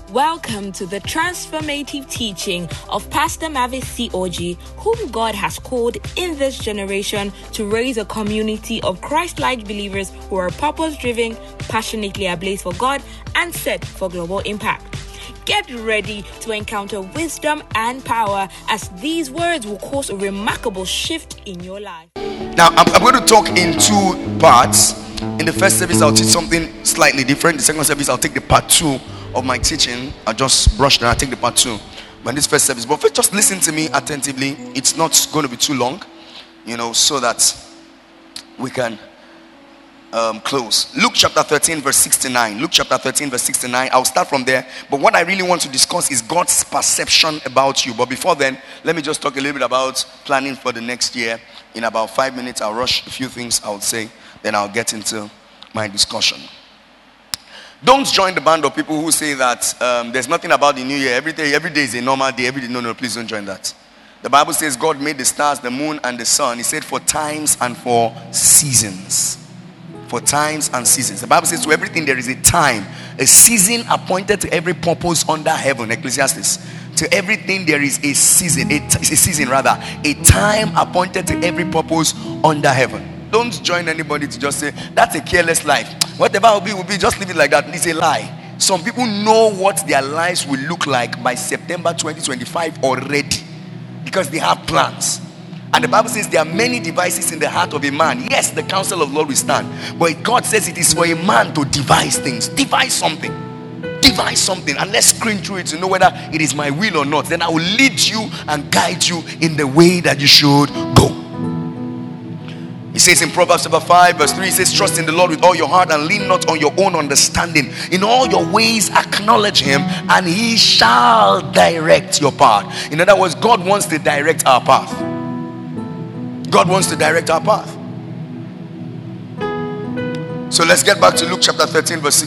Welcome to the transformative teaching of Pastor Mavis C.O.G., whom God has called in this generation to raise a community of Christ-like believers who are purpose-driven, passionately ablaze for God, and set for global impact. Get ready to encounter wisdom and power as these words will cause a remarkable shift in your life. Now, I'm going to talk in two parts. In the first service, I'll teach something slightly different. The second service, I'll take the part 2 of my teaching. I'll just brush and I'll take the part 2. But in this first service, but first, just listen to me attentively. It's not going to be too long, so that we can close. Luke chapter 13 verse 69. Luke chapter 13 verse 69. I'll start from there. But what I really want to discuss is God's perception about you. But before then, let me just talk a little bit about planning for the next year. In about 5 minutes, I'll rush a few things I would say. Then I'll get into my discussion. Don't join the band of people who say that there's nothing about the new year. Every day is a normal day. Every day, no, please don't join that. The Bible says God made the stars, the moon, and the sun. He said for times and for seasons. For times and seasons. The Bible says to everything there is a time, a season appointed to every purpose under heaven. Ecclesiastes. To everything there is a season, a time appointed to every purpose under heaven. Don't join anybody to just say that's a careless life. Whatever will be, just leave it like that. It's a lie. Some people know what their lives will look like by September 2025 already, because they have plans. And the Bible says there are many devices in the heart of a man. Yes, the counsel of the Lord will stand, but God says it is for a man to devise things. Devise something, and let's screen through it to know whether it is my will or not. Then I will lead you and guide you in the way that you should go. He says in Proverbs chapter 5 verse 3, he says, trust in the Lord with all your heart and lean not on your own understanding. In all your ways acknowledge him and he shall direct your path. In other words, God wants to direct our path. God wants to direct our path. So let's get back to Luke chapter 13 verse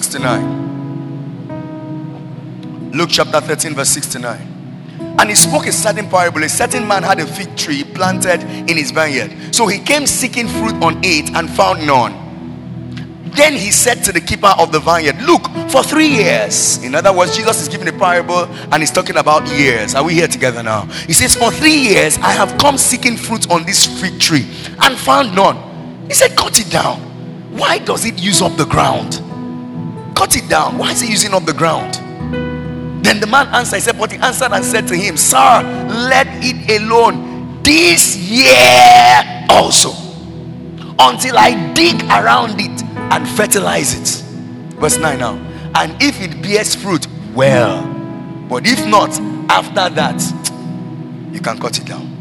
69. Luke chapter 13 verse 69. And he spoke a certain parable. A certain man had a fig tree planted in his vineyard. So he came seeking fruit on it and found none. Then he said to the keeper of the vineyard, look, for 3 years. In other words, Jesus is giving a parable and he's talking about years. Are we here together now? He says, for 3 years I have come seeking fruit on this fig tree and found none. He said, cut it down. Why does it use up the ground? Cut it down. Why is it using up the ground? Then the man answered, he said, but he answered and said to him, sir, let it alone this year also, until I dig around it and fertilize it. Verse 9 now. And if it bears fruit, well. But if not, after that, you can cut it down.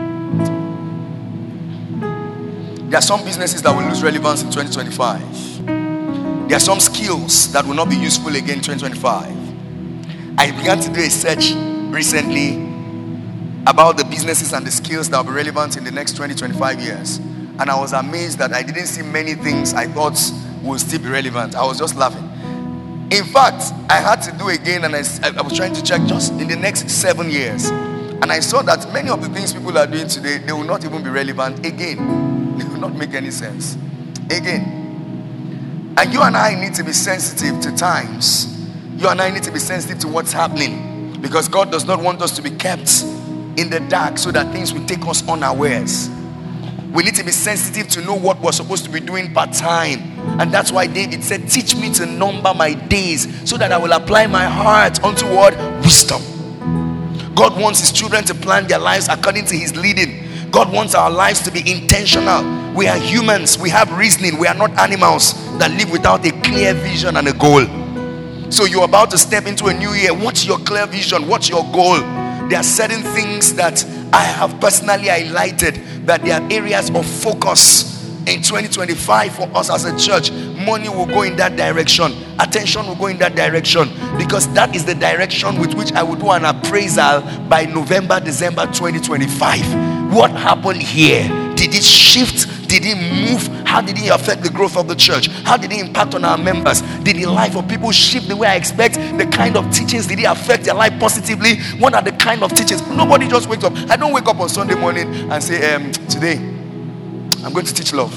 There are some businesses that will lose relevance in 2025. There are some skills that will not be useful again in 2025. I began to do a search recently about the businesses and the skills that will be relevant in the next 20-25 years. And I was amazed that I didn't see many things I thought would still be relevant. I was just laughing. In fact, I had to do again, and I was trying to check just in the next 7 years. And I saw that many of the things people are doing today, they will not even be relevant again. They will not make any sense again. And you and I need to be sensitive to times. You and I need to be sensitive to what's happening, because God does not want us to be kept in the dark so that things will take us unawares. We need to be sensitive to know what we're supposed to be doing part time. And that's why David said, teach me to number my days so that I will apply my heart unto what? Wisdom. God wants his children to plan their lives according to his leading. God wants our lives to be intentional. We are humans. We have reasoning. We are not animals that live without a clear vision and a goal. So you're about to step into a new year. What's your clear vision? What's your goal? There are certain things that I have personally highlighted that there are areas of focus in 2025 for us as a church. Money will go in that direction. Attention will go in that direction, because that is the direction with which I will do an appraisal by November, December 2025. What happened here? Did it shift? Did it move? How did it affect the growth of the church? How did it impact on our members? Did the life of people shift the way I expect? The kind of teachings, did it affect their life positively? What are the kind of teachings? Nobody just wakes up. I don't wake up on Sunday morning and say, today I'm going to teach love.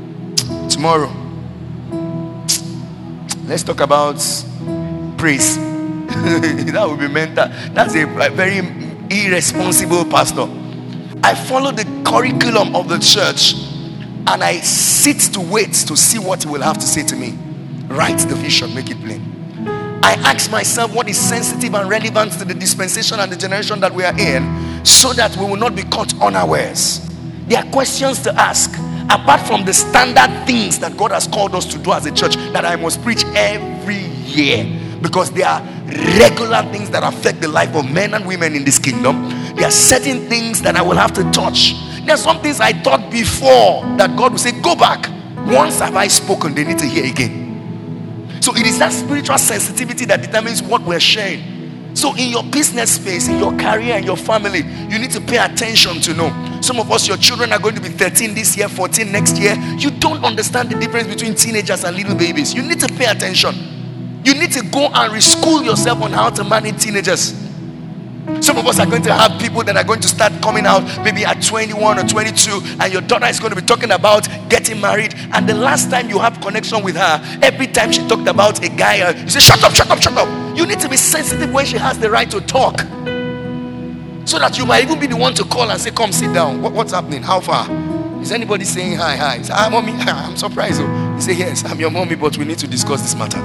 Tomorrow let's talk about praise. That would be mental. That's a very irresponsible pastor. I follow the curriculum of the church, and I sit to wait to see what he will have to say to me. Write the vision, make it plain. I ask myself what is sensitive and relevant to the dispensation and the generation that we are in, so that we will not be caught unawares. There are questions to ask, apart from the standard things that God has called us to do as a church, that I must preach every year, because there are regular things that affect the life of men and women in this kingdom. There are certain things that I will have to touch. There are some things I taught before that God will say, go back. Once have I spoken, they need to hear again. So it is that spiritual sensitivity that determines what we're sharing. So in your business space, in your career, in your family, you need to pay attention to know. Some of us, your children are going to be 13 this year, 14 next year. You don't understand the difference between teenagers and little babies. You need to pay attention. You need to go and reschool yourself on how to manage teenagers. Some of us are going to have people that are going to start coming out maybe at 21 or 22, and your daughter is going to be talking about getting married, and the last time you have connection with her, every time she talked about a guy, you say, shut up, shut up, shut up. You need to be sensitive when she has the right to talk, so that you might even be the one to call and say, come sit down. What's happening? How far? Is anybody saying hi? Hi. You say, hi mommy. I'm surprised. You say, yes, I'm your mommy, but we need to discuss this matter.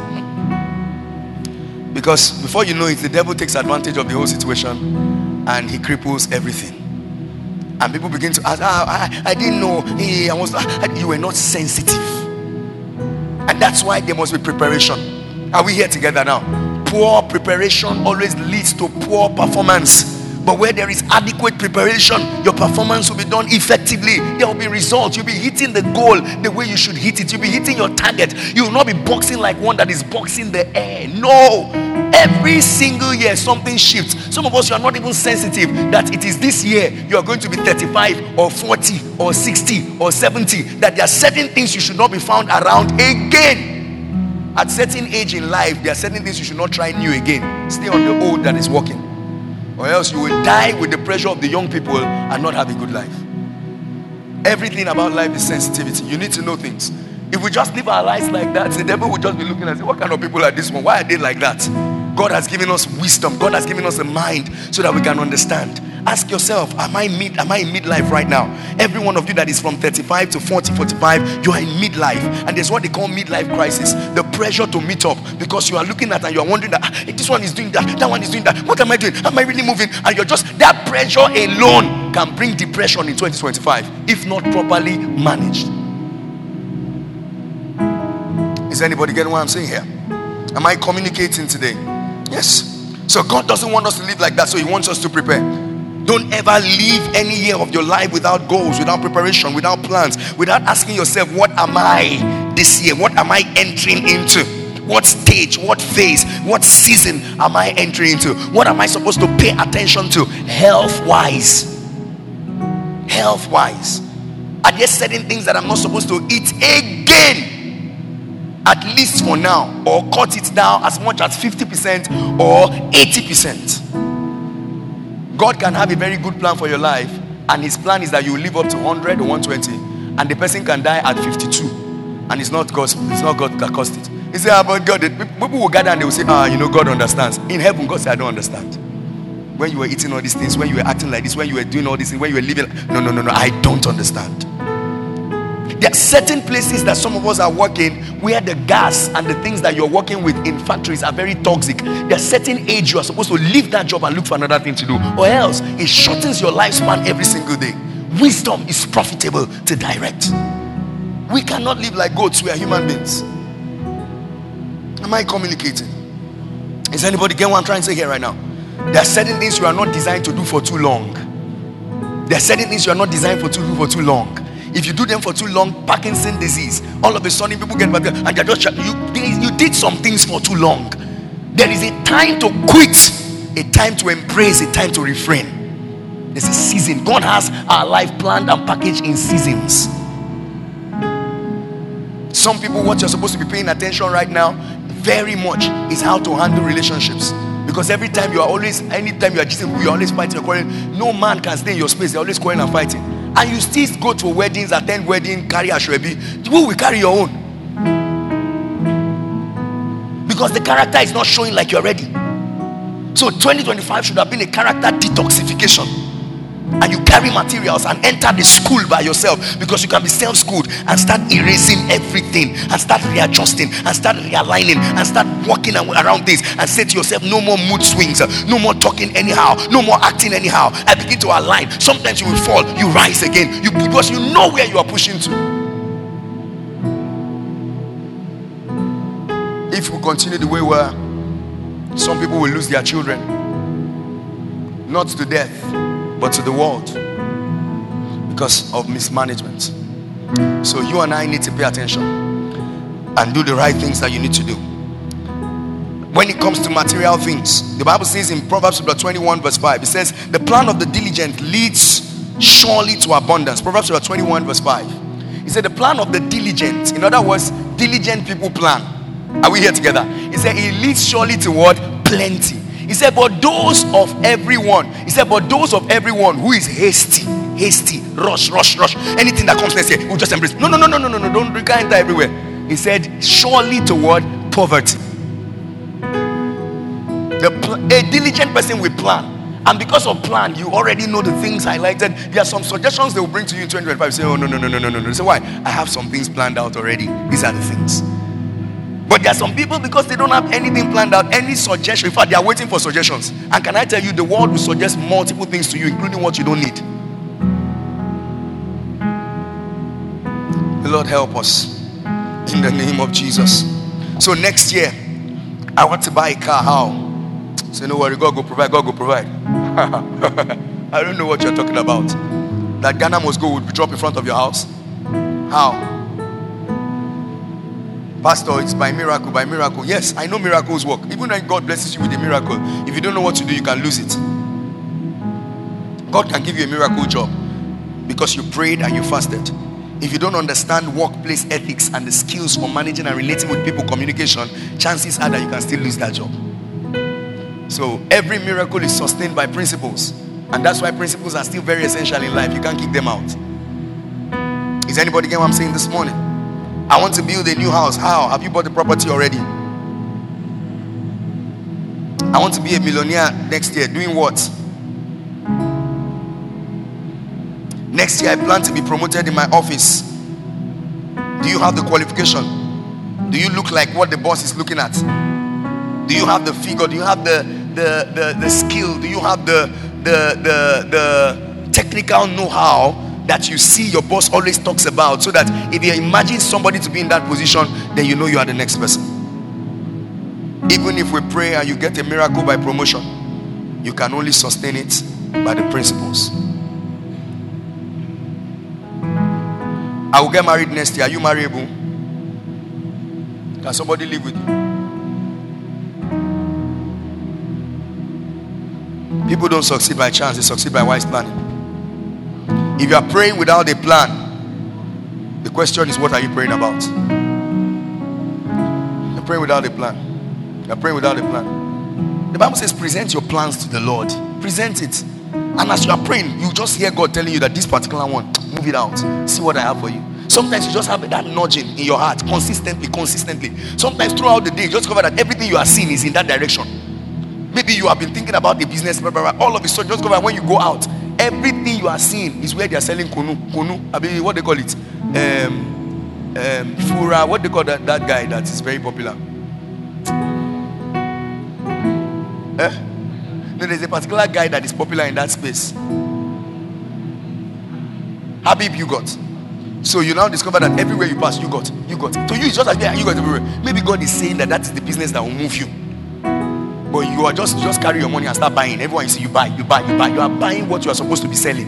Because before you know it, the devil takes advantage of the whole situation and he cripples everything. And people begin to ask, I didn't know. You were not sensitive. And that's why there must be preparation. Are we here together now? Poor preparation always leads to poor performance. But where there is adequate preparation, your performance will be done effectively. There will be results. You'll be hitting the goal the way you should hit it. You'll be hitting your target. You will not be boxing like one that is boxing the air. No. Every single year something shifts. Some of us, you are not even sensitive that it is this year you are going to be 35 or 40 or 60 or 70. That there are certain things you should not be found around again. At certain age in life, there are certain things you should not try new again. Stay on the old that is working. Or else you will die with the pressure of the young people and not have a good life. Everything about life is sensitivity. You need to know things. If we just live our lives like that, the devil will just be looking and say, what kind of people are this one? Why are they like that? God has given us wisdom. God has given us a mind so that we can understand. Ask yourself, am I in midlife right now? Every one of you that is from 35 to 40, 45, you are in midlife. And there's what they call midlife crisis. The pressure to meet up, because you are looking at and you are wondering that this one is doing that, that one is doing that. What am I doing? Am I really moving? And you're just, that pressure alone can bring depression in 2025 if not properly managed. Is anybody getting what I'm saying here? Am I communicating today? Yes. So God doesn't want us to live like that, so he wants us to prepare. Don't ever live any year of your life without goals, without preparation, without plans, without asking yourself, what am I this year? What am I entering into? What stage, what phase, what season am I entering into? What am I supposed to pay attention to health-wise? Health-wise. Are there certain things that I'm not supposed to eat again? At least for now, or cut it down as much as 50% or 80%. God can have a very good plan for your life, and his plan is that you live up to 100 or 120, and the person can die at 52, and it's not God that caused it. He said, but God, people will gather and they will say, God understands. In heaven, God said, I don't understand. When you were eating all these things, when you were acting like this, when you were doing all these things, when you were living, no, I don't understand. There are certain places that some of us are working where the gas and the things that you're working with in factories are very toxic. There are certain age you are supposed to leave that job and look for another thing to do, or else it shortens your lifespan every single day. Wisdom is profitable to direct. We cannot live like goats. We are human beings. Am I communicating? Is anybody getting what I'm trying to say here right now? There are certain things you are not designed to do for too long. There are certain things you are not designed to do for too long. If you do them for too long, Parkinson's disease, all of a sudden people get back and they're just, you did some things for too long. There is a time to quit, a time to embrace, a time to refrain. There's a season. God has our life planned and packaged in seasons. Some people, what you're supposed to be paying attention right now very much is how to handle relationships. Because anytime you are cheating, you're always fighting or quarreling. No man can stay in your space. They're always quarreling and fighting. And you still go to weddings, attend wedding, carry ashwebi. Who will carry your own? Because the character is not showing like you're ready. So 2025 should have been a character detoxification. And you carry materials and enter the school by yourself, because you can be self-schooled and start erasing everything and start readjusting and start realigning and start walking around things and say to yourself, no more mood swings, no more talking anyhow, no more acting anyhow. I begin to align. Sometimes you will fall, you rise again, because you know where you are pushing to. If we continue the way where some people will lose their children, not to death but to the world, because of mismanagement. So you and I need to pay attention and do the right things that you need to do. When it comes to material things, the Bible says in Proverbs 21 verse 5, it says, the plan of the diligent leads surely to abundance. Proverbs 21 verse 5. He said the plan of the diligent, in other words, diligent people plan. Are we here together? He said it leads surely to what? Plenty. He said, but those of everyone who is hasty, rush, anything that comes next year, we'll just embrace. No, don't enter everywhere. He said, surely toward poverty. A diligent person will plan. And because of plan, you already know the things highlighted. There are some suggestions they will bring to you in 2025. Say, oh, no. Say, why? I have some things planned out already. These are the things. But there are some people, because they don't have anything planned out, any suggestion. In fact, they are waiting for suggestions. And can I tell you, the world will suggest multiple things to you, including what you don't need. The Lord help us in the name of Jesus. So next year, I want to buy a car. How? Say, no worry, God go provide. I don't know what you're talking about. That Ghana must go would drop in front of your house. How? Pastor, it's by miracle. Yes, I know miracles work. Even when God blesses you with a miracle, if you don't know what to do, you can lose it. God can give you a miracle job because you prayed and you fasted. If you don't understand workplace ethics and the skills for managing and relating with people, communication, chances are that you can still lose that job. So every miracle is sustained by principles, and that's why principles are still very essential in life. You can't kick them out. Is anybody getting what I'm saying this morning? I want to build a new house. How? Have you bought the property already? I want to be a millionaire next year. Doing what? Next year I plan to be promoted in my office. Do you have the qualification? Do you look like what the boss is looking at? Do you have the figure? Do you have the skill? Do you have the technical know-how that you see your boss always talks about, so that if you imagine somebody to be in that position, then you know you are the next person? Even if we pray and you get a miracle by promotion, you can only sustain it by the principles. I will get married next year. Are you marriable? Can somebody live with you? People don't succeed by chance, they succeed by wise planning. If you are praying without a plan, the question is, what are you praying about? You're praying without a plan. You're praying without a plan. The Bible says, present your plans to the Lord. Present it. And as you are praying, you just hear God telling you that this particular one, move it out. See what I have for you. Sometimes you just have that nudging in your heart consistently. Sometimes throughout the day, you just discover that everything you are seeing is in that direction. Maybe you have been thinking about the business, all of a sudden, just discover when you go out, everything you are seeing is where they are selling kunu. I mean, what they call it? Fura. What they call that guy that is very popular? No, there's a particular guy that is popular in that space. Habib, you got. So you now discover that everywhere you pass, you got. To you, it's just like you got everywhere. Maybe God is saying that is the business that will move you. But you are just carry your money and start buying. Everyone you see, you buy. You are buying what you are supposed to be selling.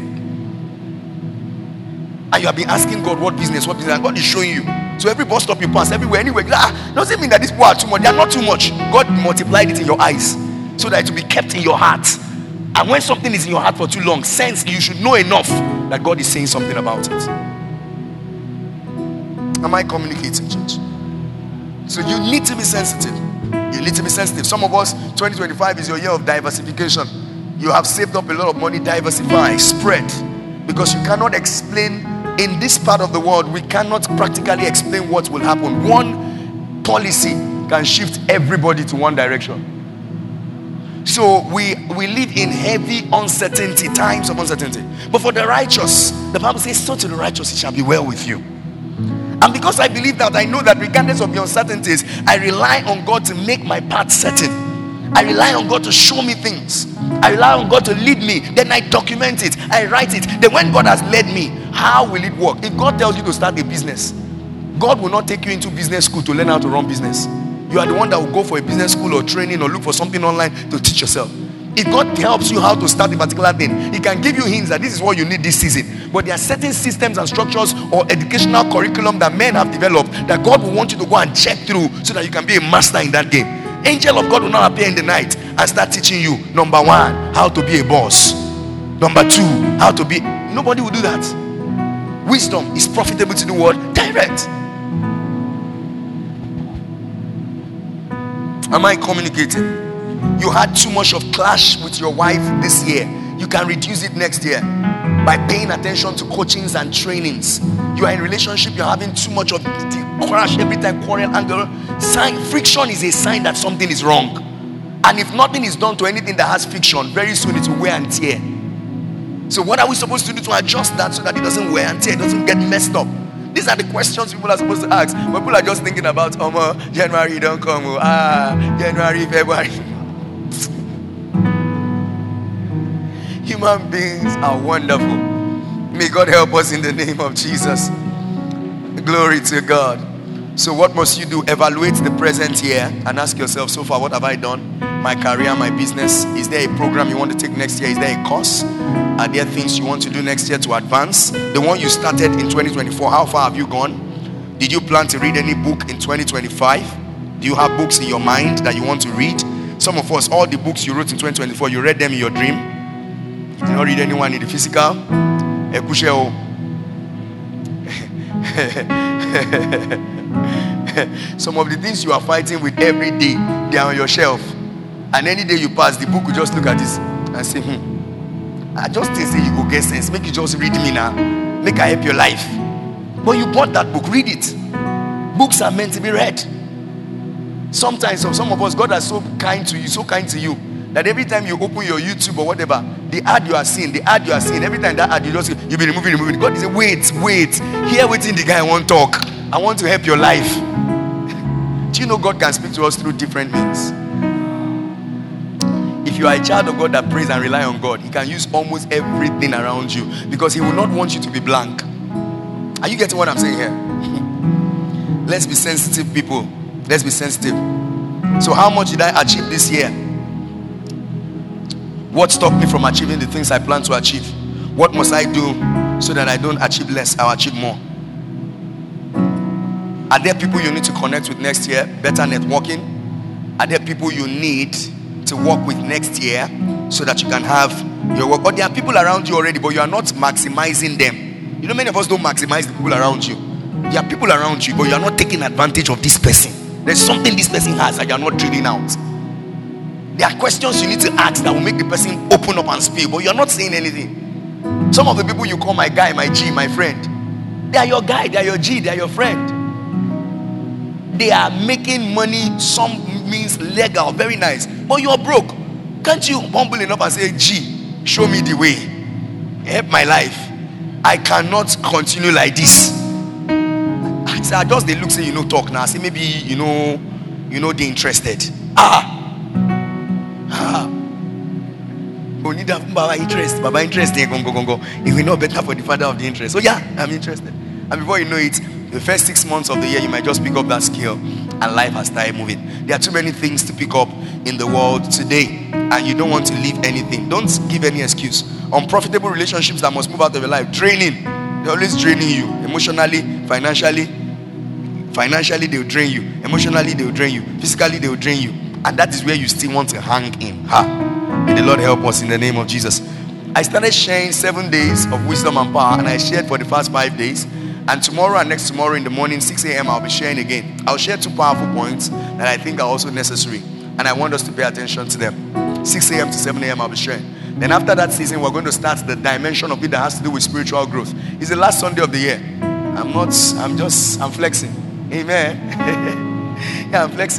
And you have been asking God what business, and God is showing you. So every bus stop you pass, everywhere, anywhere, doesn't mean that these people are too much. They are not too much. God multiplied it in your eyes so that it will be kept in your heart. And when something is in your heart for too long, you should know enough that God is saying something about it. Am I communicating, church? So you need to be sensitive. You need to be sensitive. Some of us, 2025 is your year of diversification. You have saved up a lot of money. Diversify, spread. Because you cannot explain, in this part of the world, we cannot practically explain what will happen. One policy can shift everybody to one direction. So we live in heavy uncertainty, times of uncertainty. But for the righteous, the Bible says, so to the righteous it shall be well with you. And because I believe that, I know that regardless of the uncertainties, I rely on God to make my path certain. I rely on God to show me things. I rely on God to lead me. Then I document it. I write it. Then when God has led me, how will it work? If God tells you to start a business, God will not take you into business school to learn how to run business. You are the one that will go for a business school or training or look for something online to teach yourself. If God helps you how to start a particular thing, He can give you hints that this is what you need this season. But there are certain systems and structures or educational curriculum that men have developed that God will want you to go and check through so that you can be a master in that game. Angel of God will not appear in the night and start teaching you, number one, how to be a boss. Number two, how to be... Nobody will do that. Wisdom is profitable to the world. Direct. Am I communicating? You had too much of clash with your wife this year. You can reduce it next year by paying attention to coachings and trainings. You are in a relationship, you're having too much of the crash every time, quarrel, anger. Friction is a sign that something is wrong. And if nothing is done to anything that has friction, very soon it will wear and tear. So what are we supposed to do to adjust that so that it doesn't wear and tear, it doesn't get messed up? These are the questions people are supposed to ask. But people are just thinking about, January don't come. January, February. Human beings are wonderful. May God help us in the name of Jesus. Glory to God. So what must you do? Evaluate the present year and ask yourself, so far, what have I done? My career, my business. Is there a program you want to take next year? Is there a course? Are there things you want to do next year to advance? The one you started in 2024, how far have you gone? Did you plan to read any book in 2025? Do you have books in your mind that you want to read? Some of us, all the books you wrote in 2024, you read them in your dream. You did not read anyone in the physical. Some of the things you are fighting with every day, they are on your shelf. And any day you pass, the book will just look at this and say, I just think say you go get sense. Make you just read me now. Make I help your life. But you bought that book, read it. Books are meant to be read. Sometimes, some of us, God is so kind to you, that every time you open your YouTube or whatever, the ad you are seeing, every time that ad you be removing. God is saying, wait. Hear waiting the guy won't talk. I want to help your life. Do you know God can speak to us through different means? If you are a child of God that prays and rely on God, He can use almost everything around you because He will not want you to be blank. Are you getting what I'm saying here? Let's be sensitive, people. Let's be sensitive. So how much did I achieve this year? What stopped me from achieving the things I plan to achieve? What must I do so that I don't achieve less, I'll achieve more? Are there people you need to connect with next year? Better networking? Are there people you need to work with next year so that you can have your work? Or there are people around you already, but you are not maximizing them. You know, many of us don't maximize the people around you. There are people around you, but you are not taking advantage of this person. There's something this person has that you are not drilling out. There are questions you need to ask that will make the person open up and speak, but you are not saying anything. Some of the people you call my guy, my G, my friend, they are your guy, they are your G, they are your friend. They are making money, some means legal, very nice, but you are broke. Can't you humble enough and say, G, show me the way, help my life. I cannot continue like this. I just they look, say, talk now. Say maybe they interested. Only that Baba interest. It will not better for the father of the interest. So yeah, I'm interested. And before you know it, the first 6 months of the year, you might just pick up that skill, and life has started moving. There are too many things to pick up in the world today, and you don't want to leave anything. Don't give any excuse. Unprofitable relationships that must move out of your life, draining. They're always draining you emotionally, financially. Financially, they will drain you. Emotionally, they will drain you. Physically, they will drain you. And that is where you still want to hang in. May the Lord help us in the name of Jesus. I started sharing 7 days of wisdom and power, and I shared for the first 5 days. And tomorrow and next tomorrow in the morning, 6 a.m., I'll be sharing again. I'll share 2 powerful points that I think are also necessary, and I want us to pay attention to them. 6 a.m. to 7 a.m. I'll be sharing. Then after that season, we're going to start the dimension of it that has to do with spiritual growth. It's the last Sunday of the year. I'm flexing. Amen. Yeah, I'm flexing.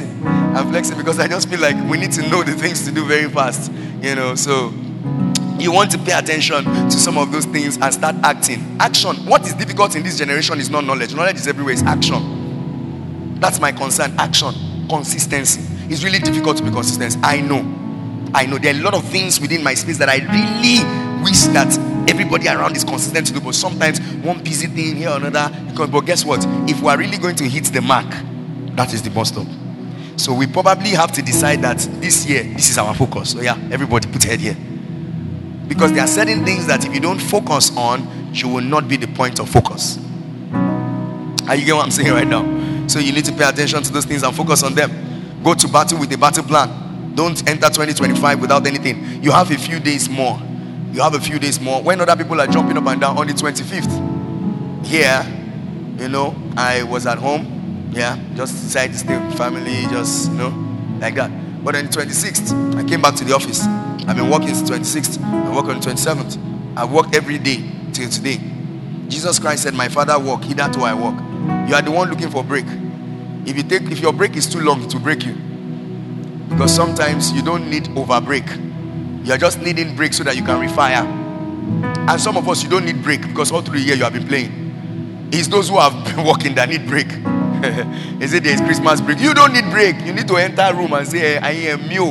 I'm flexing because I just feel like we need to know the things to do very fast. So you want to pay attention to some of those things and start acting. Action. What is difficult in this generation is not knowledge. Knowledge is everywhere. It's action. That's my concern. Action. Consistency. It's really difficult to be consistent. I know. There are a lot of things within my space that I really wish that everybody around is consistent to do. But sometimes one busy thing here or another. But guess what? If we are really going to hit the mark, that is the bus stop. So we probably have to decide that this year, this is our focus. So yeah, everybody put head here. Because there are certain things that if you don't focus on, you will not be the point of focus. Are you getting what I'm saying right now? So you need to pay attention to those things and focus on them. Go to battle with a battle plan. Don't enter 2025 without anything. You have a few days more. When other people are jumping up and down on the 25th. Here, I was at home. Yeah, just decided to stay with family, like that. But on the 26th, I came back to the office. I've been working since 26th. I work on the 27th. I worked every day till today. Jesus Christ said, my Father walk, hitherto I walk. You are the one looking for break. If your break is too long, to break you. Because sometimes you don't need over break. You are just needing break so that you can refire. And some of us, you don't need break because all through the year you have been playing. It's those who have been working that need break. Is it there's Christmas break? You don't need break. You need to enter a room and say, I am you.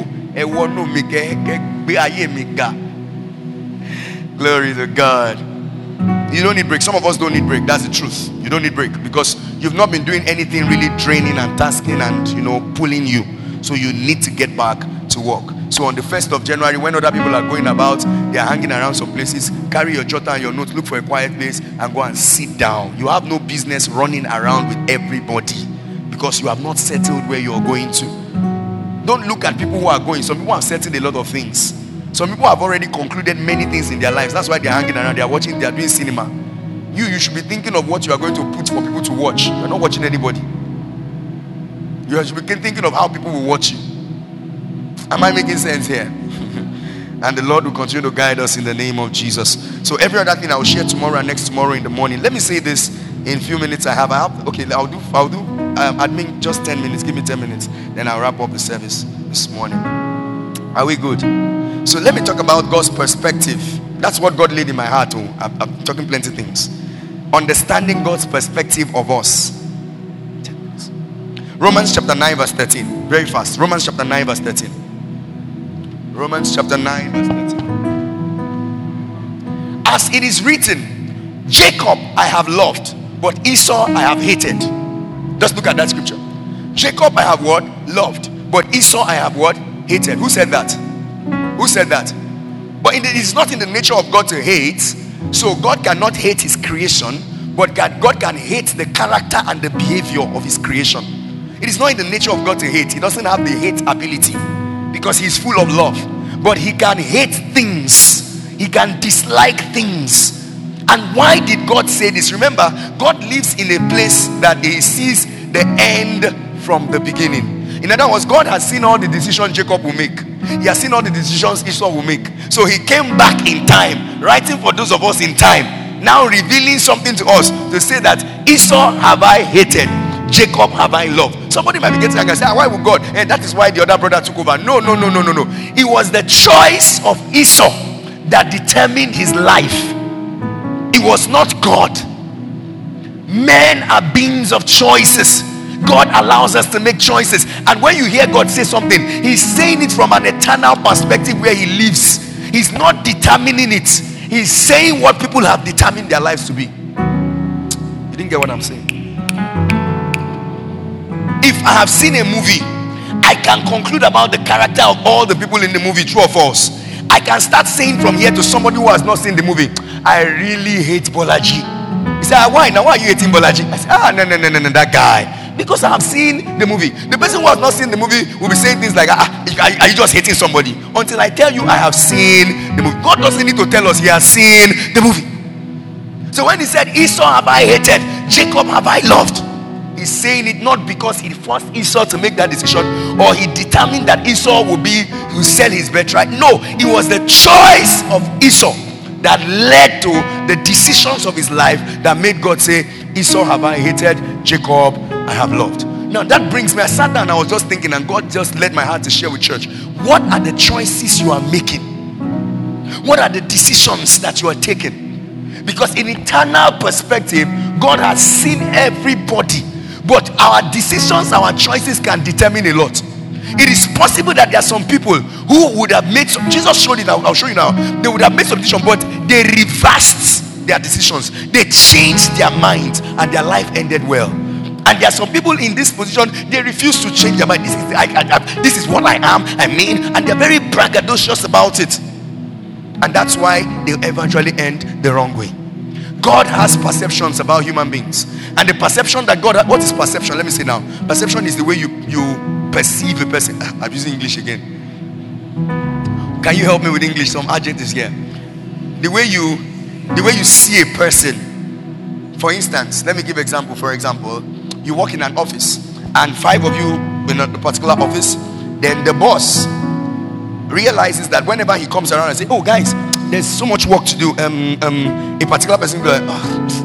Glory to God. You don't need break. Some of us don't need break. That's the truth. You don't need break because you've not been doing anything really draining and tasking and pulling you. So you need to get back to work. So on the 1st of January, when other people are going about, they are hanging around some places, carry your jotter and your notes, look for a quiet place and go and sit down. You have no business running around with everybody because you have not settled where you're going to. Don't look at people who are going. Some people have settled a lot of things. Some people have already concluded many things in their lives. That's why they're hanging around. They're watching, they're doing cinema. You should be thinking of what you are going to put for people to watch. You're not watching anybody. You should be thinking of how people will watch you. Am I making sense here? And the Lord will continue to guide us in the name of Jesus. So every other thing I will share tomorrow and next tomorrow in the morning. Let me say this in a few minutes. I'll do admin just 10 minutes. Give me 10 minutes. Then I'll wrap up the service this morning. Are we good? So let me talk about God's perspective. That's what God laid in my heart. I'm talking plenty of things. Understanding God's perspective of us. Romans chapter 9 verse 13. Very fast. Romans chapter 9 verse 13. Romans chapter 9 verse 13. As it is written, Jacob I have loved, but Esau I have hated. Just look at that scripture. Jacob I have what? Loved. But Esau I have what? Hated. Who said that? Who said that? But it is not in the nature of God to hate. So God cannot hate his creation, but God can hate the character and the behavior of his creation. It is not in the nature of God to hate. He doesn't have the hate ability because he's full of love. But he can hate things. He can dislike things. And why did God say this? Remember, God lives in a place that he sees the end from the beginning. In other words, God has seen all the decisions Jacob will make. He has seen all the decisions Esau will make. So he came back in time, writing for those of us in time, now revealing something to us to say that Esau have I hated, Jacob have I loved. Somebody might be getting angry and say, why would God? And that is why the other brother took over. No. It was the choice of Esau that determined his life. It was not God. Men are beings of choices. God allows us to make choices. And when you hear God say something, he's saying it from an eternal perspective where he lives. He's not determining it. He's saying what people have determined their lives to be. You didn't get what I'm saying? If I have seen a movie, I can conclude about the character of all the people in the movie, true or false. I can start saying from here to somebody who has not seen the movie, I really hate Bolaji. He said, why? Now why are you hating Bolaji? I said, no, that guy. Because I have seen the movie. The person who has not seen the movie will be saying things like, are you just hating somebody? Until I tell you I have seen the movie. God doesn't need to tell us he has seen the movie. So when he said, Esau have I hated, Jacob have I loved, he's saying it not because he forced Esau to make that decision, or he determined that Esau will sell his birthright. No, it was the choice of Esau that led to the decisions of his life that made God say, Esau have I hated, Jacob I have loved. Now that brings me, I sat down, I was just thinking, and God just led my heart to share with church. What are the choices you are making? What are the decisions that you are taking? Because in eternal perspective, God has seen everybody, but our decisions, our choices can determine a lot. It is possible that there are some people who would have made some, Jesus showed it, I'll show you now. They would have made some decisions, but they reversed their decisions. They changed their minds and their life ended well. And there are some people in this position, they refuse to change their mind. This is what I am, I mean, and they're very braggadocious about it. And that's why they eventually end the wrong way. God has perceptions about human beings. And the perception that God has, what is perception? Let me say now. Perception is the way you perceive a person. I'm using English again. Can you help me with English? Some adjectives here. The way you see a person. For instance, let me give an example. For example, you work in an office and 5 of you in a particular office. Then the boss realizes that whenever he comes around and says, oh guys, there's so much work to do, a particular person will be like,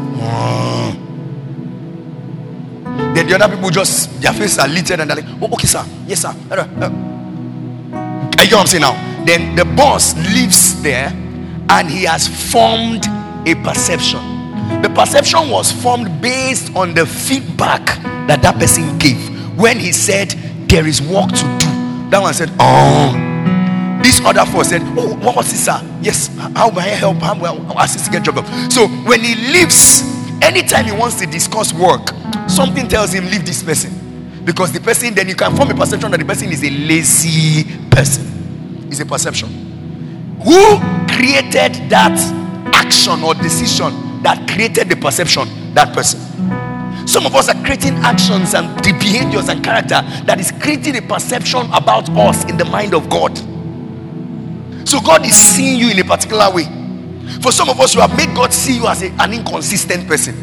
then the other people just, their faces are littered and they're like, oh okay sir, yes sir. You know what I'm saying now? Then the boss lives there and he has formed a perception. The perception was formed based on the feedback that person gave. When he said there is work to do, that one said, oh. This other 4 said, oh, what was this, sir? Yes, how may I help? How will I assist to get job done? So when he leaves, anytime he wants to discuss work, something tells him leave this person, because the person, then you can form a perception that the person is a lazy person. It's a perception. Who created that action or decision that created the perception? That person. Some of us are creating actions and the behaviors and character that is creating a perception about us in the mind of God. So God is seeing you in a particular way. For some of us, you have made God see you as an inconsistent person.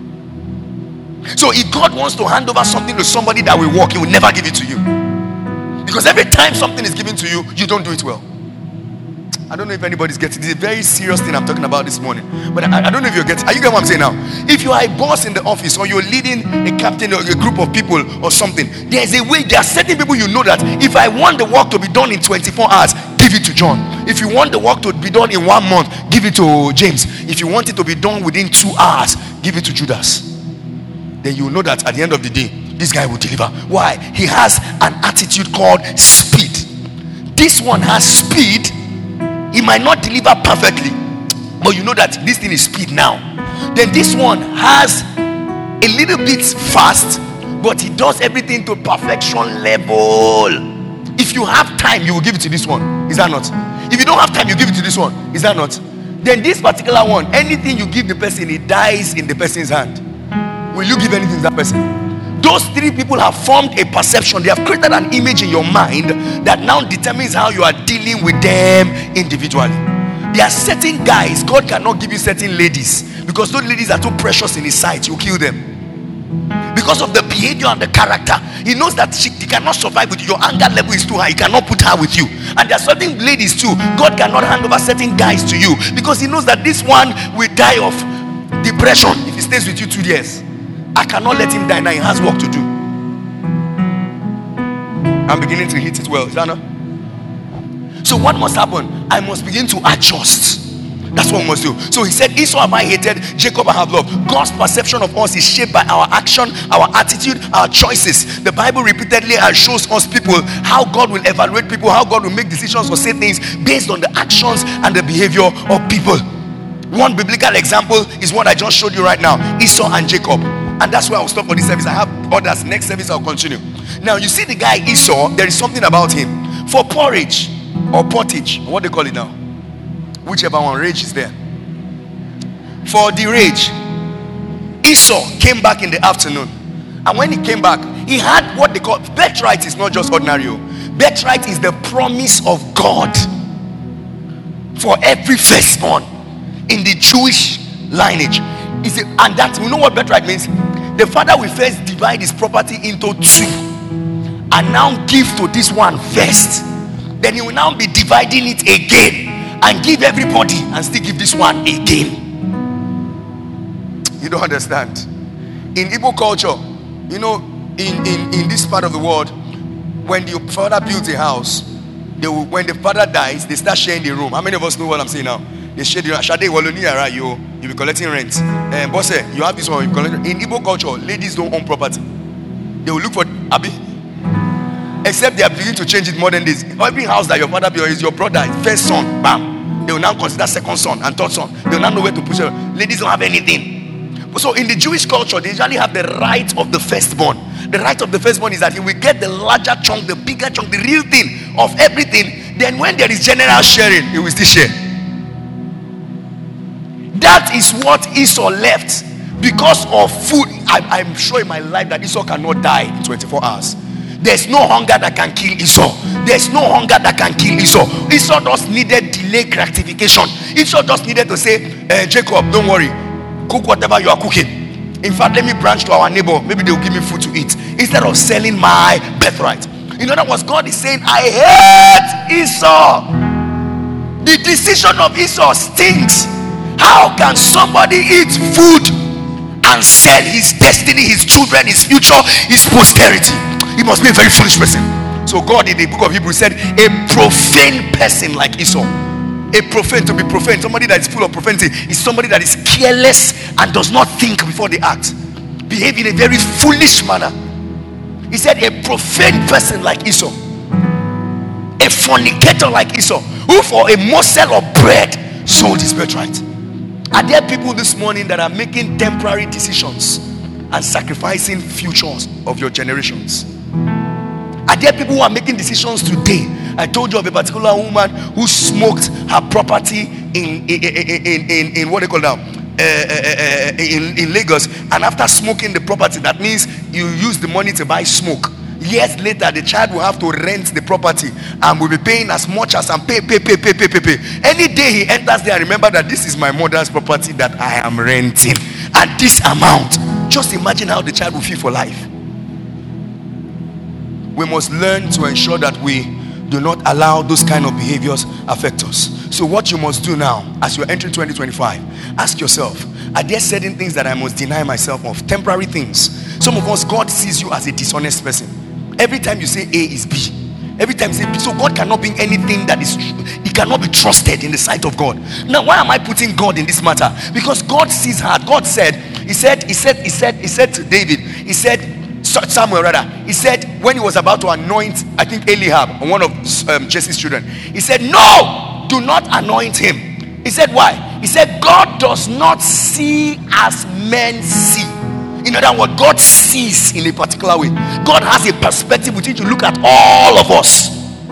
So if God wants to hand over something to somebody that will work, he will never give it to you. Because every time something is given to you, you don't do it well. I don't know if anybody's getting it. It's a very serious thing I'm talking about this morning. But I don't know if you're getting it. Are you getting what I'm saying now? If you are a boss in the office, or you're leading a captain or a group of people or something, there's a way. There are certain people you know that if I want the work to be done in 24 hours, give it to John. If you want the work to be done in 1 month, give it to James. If you want it to be done within 2 hours, give it to Judas. Then you know that at the end of the day, this guy will deliver. Why? He has an attitude called speed. This one has speed. He might not deliver perfectly, but you know that this thing is speed now. Then this one has a little bit fast, but he does everything to perfection level. If you have time, you will give it to this one. Is that not? If you don't have time, you give it to this one. Is that not? Then this particular one, anything you give the person, it dies in the person's hand. Will you give anything to that person? Those 3 people have formed a perception. They have created an image in your mind that now determines how you are dealing with them individually. There are certain guys, God cannot give you certain ladies, because those ladies are too precious in his sight. You kill them. Because of the behavior and the character, he knows that she cannot survive with you. Your anger level is too high. He cannot put her with you. And there are certain ladies too, God cannot hand over certain guys to you, because he knows that this one will die of depression if he stays with you 2 years. I cannot let him die now. He has work to do. I'm beginning to hit it well. Is that not? So what must happen? I must begin to adjust. That's what we must do. So he said, Esau have I hated, Jacob I have loved. God's perception of us is shaped by our action, our attitude, our choices. The Bible repeatedly shows us people how God will evaluate people, how God will make decisions or say things based on the actions and the behavior of people. One biblical example is what I just showed you right now, Esau and Jacob. And that's where I'll stop for this service. I have others. Next service I'll continue. Now you see the guy Esau, there is something about him. For porridge or pottage, what they call it now, whichever one, rage is there. For the rage, Esau came back in the afternoon. And when he came back, he had what they call birthright. Is not just ordinary. Birthright is the promise of God for every firstborn in the Jewish lineage. And that, we know what birthright means. The father will first divide his property into 2 and now give to this one first. Then he will now be dividing it again and give everybody and still give this one again. You don't understand. In Igbo culture, you know, in this part of the world, when the father builds a house, when the father dies, they start sharing the room. How many of us know what I'm saying now? They share the room. You'll be collecting rent. Boss, you have this one. In Igbo culture, ladies don't own property. They will look for Abi. Except they are beginning to change it modern days. Every house that your father built is your brother, first son, bam. They will now consider second son and third son. They will now know where to put it. Ladies don't have anything. So in the Jewish culture, they usually have the right of the firstborn. The right of the firstborn is that he will get the larger chunk, the bigger chunk, the real thing of everything. Then when there is general sharing, he will still share. That is what Esau left because of food. I'm sure in my life that Esau cannot die in 24 hours. There's no hunger that can kill Esau. There's no hunger that can kill Esau. Esau just needed delayed gratification. Esau just needed to say, Jacob, don't worry. Cook whatever you are cooking. In fact, let me branch to our neighbor. Maybe they'll give me food to eat instead of selling my birthright. In other words, God is saying, I hate Esau. The decision of Esau stinks. How can somebody eat food and sell his destiny, his children, his future, his posterity? He must be a very foolish person. So God in the book of Hebrews said, a profane person like Esau. A profane, to be profane, somebody that is full of profanity, is somebody that is careless and does not think before they act. Behave in a very foolish manner. He said, a profane person like Esau. A fornicator like Esau, who for a morsel of bread sold his birthright. Are there people this morning that are making temporary decisions and sacrificing futures of your generations? Are there people who are making decisions today? I told you of a particular woman who smoked her property in what they call now in Lagos, and after smoking the property, that means you use the money to buy smoke. Years later, the child will have to rent the property and will be paying as much as pay. Any day he enters there, remember that this is my mother's property that I am renting, and this amount. Just imagine how the child will feel for life. We must learn to ensure that we do not allow those kind of behaviors affect us. So what you must do now, as you're entering 2025, ask yourself, are there certain things that I must deny myself of? Temporary things. Some of us, God sees you as a dishonest person. Every time you say A is B, every time you say B, so God cannot be anything that is, he cannot be trusted in the sight of God. Now, why am I putting God in this matter? Because God sees hard. God said, he said to David, he said, Samuel rather, he said when he was about to anoint, I think Eliab, one of Jesse's children, he said, no, do not anoint him. He said, why? He said, God does not see as men see. In other words, God sees in a particular way. God has a perspective with which to look at all of us.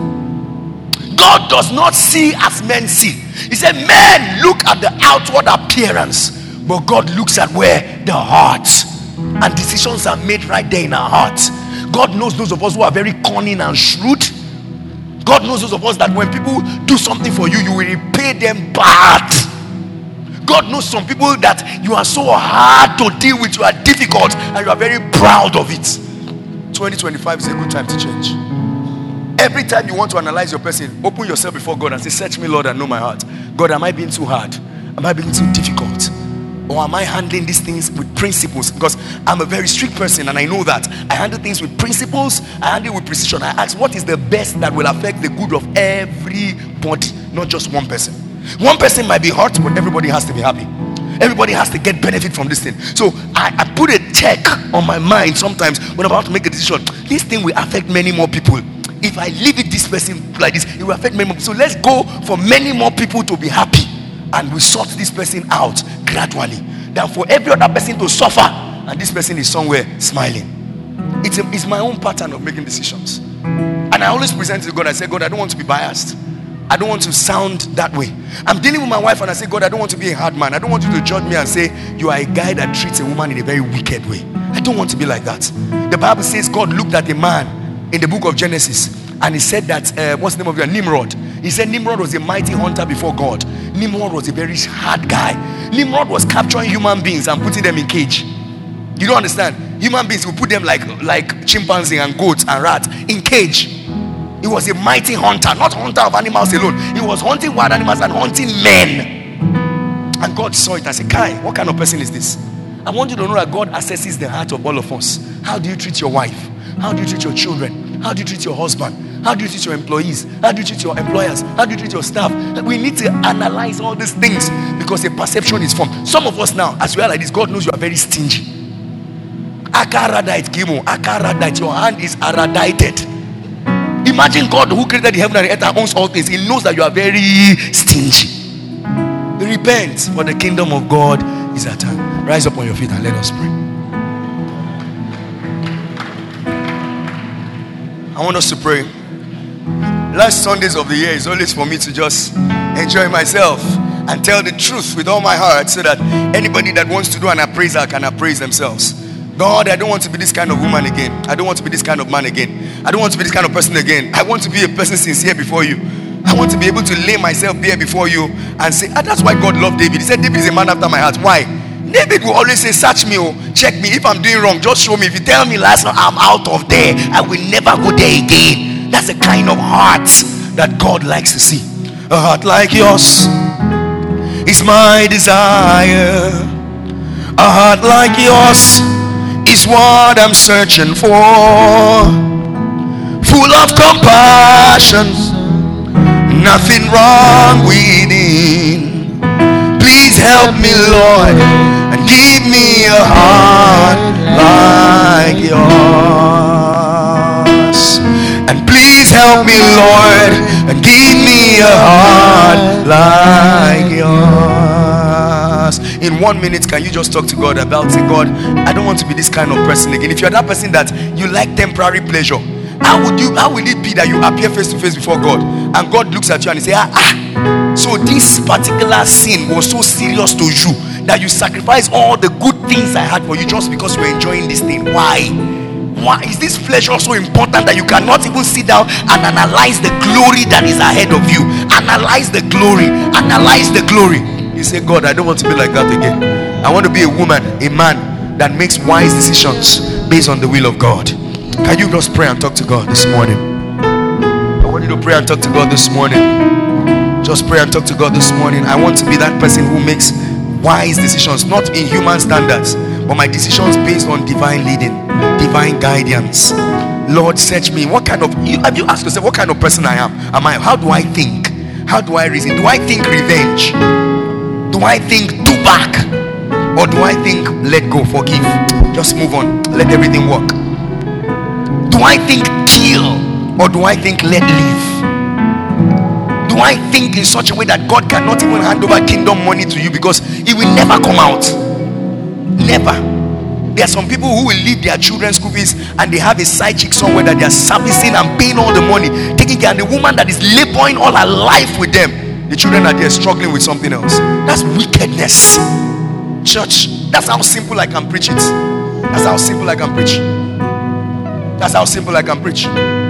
God does not see as men see. He said, men look at the outward appearance, but God looks at where the heart, and decisions are made right there in our hearts. God knows those of us who are very cunning and shrewd. God knows those of us that when people do something for you, you will repay them bad. God knows some people that you are so hard to deal with, you are difficult, and you are very proud of it. 2025 is a good time to change. Every time you want to analyze your person, open yourself before God and say, search me, Lord, and know my heart. God, am I being too hard? Am I being too difficult? Or am I handling these things with principles? Because I'm a very strict person and I know that. I handle things with principles. I handle with precision. I ask, what is the best that will affect the good of everybody, not just one person? One person might be hurt, but everybody has to be happy. Everybody has to get benefit from this thing. So I put a check on my mind sometimes when I'm about to make a decision. This thing will affect many more people. If I leave it this person like this, it will affect many more people. So let's go for many more people to be happy, and we sort this person out gradually, than for every other person to suffer and this person is somewhere smiling. It's my own pattern of making decisions, and I always present to God. I say, God, I don't want to be biased. I don't want to sound that way. I'm dealing with my wife and I say, God, I don't want to be a hard man. I don't want you to judge me and say you are a guy that treats a woman in a very wicked way. I don't want to be like that. The Bible says God looked at a man in the book of Genesis and he said that what's the name of your Nimrod? He said Nimrod was a mighty hunter before God. Nimrod was a very hard guy. Nimrod was capturing human beings and putting them in cage. You don't understand? Human beings, will put them like chimpanzee and goats and rats in cage. He was a mighty hunter, not hunter of animals alone. He was hunting wild animals and hunting men. And God saw it and said, Kai, what kind of person is this? I want you to know that God assesses the heart of all of us. How do you treat your wife? How do you treat your children? How do you treat your husband? How do you treat your employees? How do you treat your employers? How do you treat your staff? We need to analyze all these things because a perception is formed. Some of us now, as we are like this, God knows you are very stingy. Akaradite Kimo, Akaradite, your hand is aradited. Imagine God who created the heaven and the earth and owns all things. He knows that you are very stingy. Repent, for the kingdom of God is at hand. Rise up on your feet and let us pray. I want us to pray. Last Sundays of the year is always for me to just enjoy myself and tell the truth with all my heart, so that anybody that wants to do an appraisal can appraise themselves. God, I don't want to be this kind of woman again. I don't want to be this kind of man again. I don't want to be this kind of person again. I want to be a person sincere before you. I want to be able to lay myself bare before you and say, that's why God loved David. He said, David is a man after my heart. Why? David will always say, search me, check me. If I'm doing wrong, just show me. If you tell me last night I'm out of there, I will never go there again. That's the kind of heart that God likes to see. A heart like yours is my desire. A heart like yours is what I'm searching for. Full of compassion, nothing wrong within. Please help me, Lord, and give me a heart like yours. And please help me, Lord, and give me a heart like yours. In 1 minute, can you just talk to God about it? God, I don't want to be this kind of person again. If you're that person that you like temporary pleasure, how will it be that you appear face to face before God and God looks at you and he says, so this particular sin was so serious to you that you sacrifice all the good things I had for you just because you're enjoying this thing? Why is this pleasure so important that you cannot even sit down and analyze the glory that is ahead of you? Analyze the glory. You say, God, I don't want to be like that again. I want to be a woman, a man that makes wise decisions based on the will of God. Can you just pray and talk to God this morning? I want you to pray and talk to God this morning. Just pray and talk to God this morning. I want to be that person who makes wise decisions, not in human standards, but my decisions based on divine leading, divine guidance. Lord, search me. Have you asked yourself what kind of person I am? How do I think? How do I reason? Do I think revenge? Do I think do back? Or do I think let go, forgive, just move on, let everything work? Do I think kill, or do I think let live? Do I think in such a way that God cannot even hand over kingdom money to you because it will never come out? Never. There are some people who will leave their children's school fees and they have a side chick somewhere that they are servicing and paying all the money, taking care of the woman that is laboring all her life with them. The children are there struggling with something else. That's wickedness. Church, that's how simple I can preach it. That's how simple I can preach. That's how simple I can preach.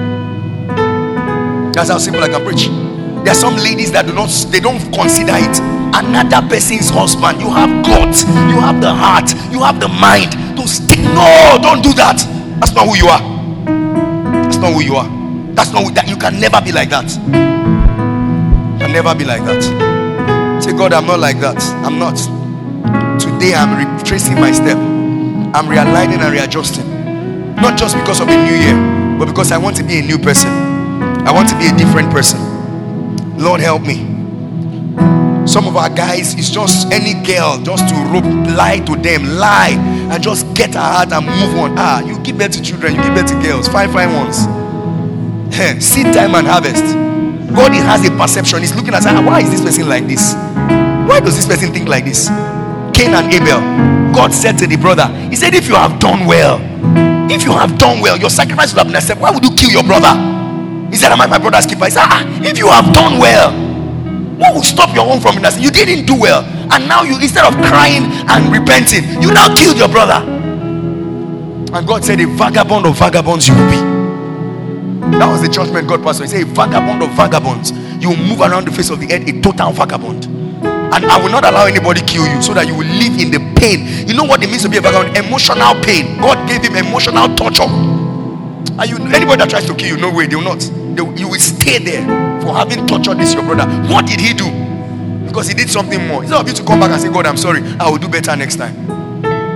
That's how simple I can preach. There are some ladies that don't consider it another person's husband. You have guts, you have the heart, you have the mind to stick. No, don't do that. That's not who you are. That's not who you are. That's not that. You can never be like that. You can never be like that. Say, God, I'm not like that. I'm not. Today I'm retracing my step. I'm realigning and readjusting. Not just because of a new year, but because I want to be a new person. I want to be a different person. Lord, help me. Some of our guys, it's just any girl just to lie to them, lie, and just get her heart and move on. You give birth to children, you give birth to girls, fine ones. Seed time and harvest. God has a perception. He's looking at, why is this person like this? Why does this person think like this? Cain and Abel. God said to the brother, he said, if you have done well, your sacrifice would have been accepted. Why would you kill your brother? He said, am I my brother's keeper? He said, if you have done well, what will stop your own from it? You didn't do well, and now you, instead of crying and repenting, you now killed your brother. And God said, a vagabond of vagabonds you will be. That was the judgment God passed on. He said, a vagabond of vagabonds. You will move around the face of the earth, a total vagabond. And I will not allow anybody kill you, so that you will live in the pain. You know what it means to be a vagabond? Emotional pain. God gave him emotional torture. Anybody that tries to kill you, no way, they will not. You will stay there for having tortured this your brother. What did he do? Because he did something more. Instead of you to come back and say, God, I'm sorry, I will do better next time.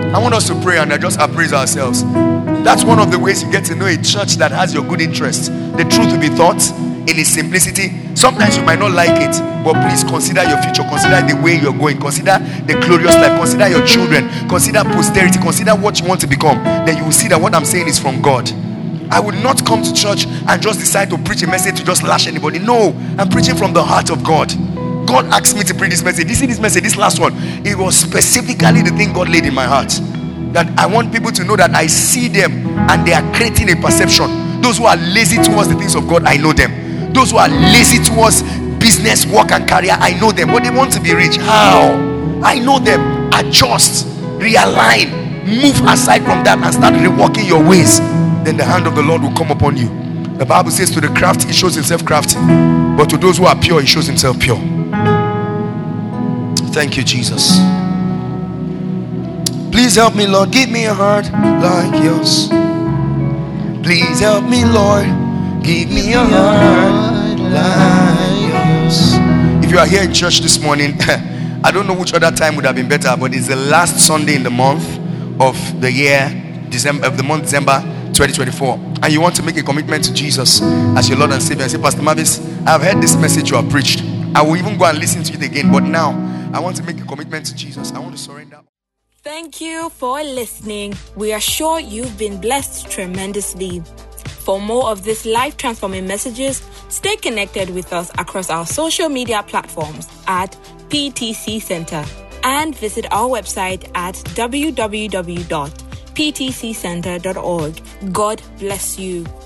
I want us to pray and just appraise ourselves. That's one of the ways you get to know a church that has your good interest. The truth will be taught in its simplicity. Sometimes you might not like it, but please consider your future. Consider the way you're going. Consider the glorious life. Consider your children. Consider posterity. Consider what you want to become. Then you will see that what I'm saying is from God. I would not come to church and just decide to preach a message to just lash anybody. No, I'm preaching from the heart of God. God asked me to preach this message. This message, this last one, it was specifically the thing God laid in my heart. That I want people to know that I see them and they are creating a perception. Those who are lazy towards the things of God, I know them. Those who are lazy towards business, work and career, I know them. But they want to be rich. How? I know them. Adjust, realign, move aside from that and start reworking your ways. Then the hand of the Lord will come upon you. The Bible says to the crafty, he shows himself crafty. But to those who are pure, he shows himself pure. Thank you, Jesus. Please help me, Lord. Give me a heart like yours. Please help me, Lord. Give me a heart like yours. If you are here in church this morning, I don't know which other time would have been better, but it's the last Sunday in the month of the year, December 2024, and you want to make a commitment to Jesus as your Lord and Savior and say, Pastor Mavis, I've heard this message you have preached. I will even go and listen to it again, but now I want to make a commitment to Jesus. I want to surrender. Thank you for listening. We are sure you've been blessed tremendously. For more of these life-transforming messages, stay connected with us across our social media platforms at PTC Center and visit our website at www.ptccenter.org. God bless you.